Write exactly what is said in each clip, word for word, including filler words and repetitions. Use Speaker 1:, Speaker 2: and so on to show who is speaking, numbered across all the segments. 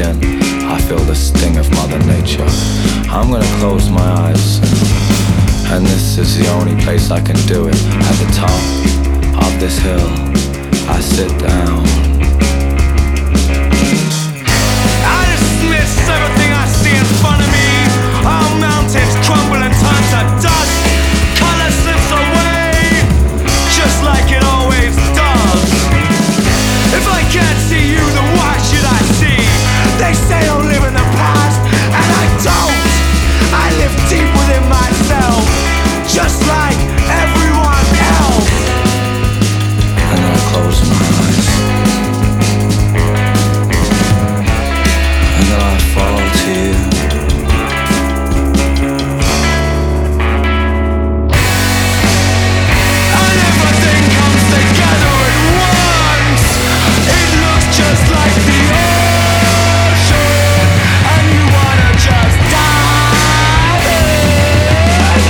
Speaker 1: skin, I feel the sting of Mother Nature. I'm gonna close my eyes, and this is the only place I can do it. At the top of this hill, I sit down.
Speaker 2: I dismiss everything I see in front of me. All mountains crumble and turn to dust. Color slips away, just like it always does. If I can't see you, then why should I see? They say don't live in the past, and I don't. I live deep within myself, just like everyone else.
Speaker 1: And then I close my eyes, and then I fall to you.
Speaker 2: And everything comes together at once. It looks just like the ocean, and you wanna just dive in.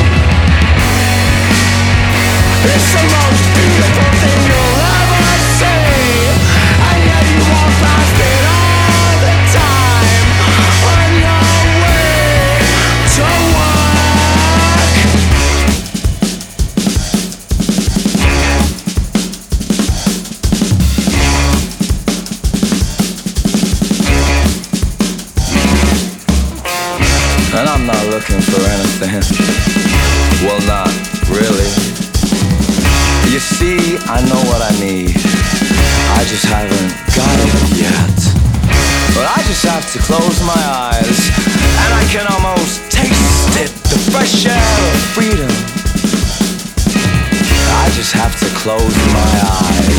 Speaker 2: It's the most beautiful thing you'll ever see, and yet you walk past it all the time on your way to work.
Speaker 1: And I'm not looking for anything. Well, not really. You see, I know what I need. I just haven't got it yet. But I just have to close my eyes, and I can almost taste it, the fresh air of freedom. I just have to close my eyes.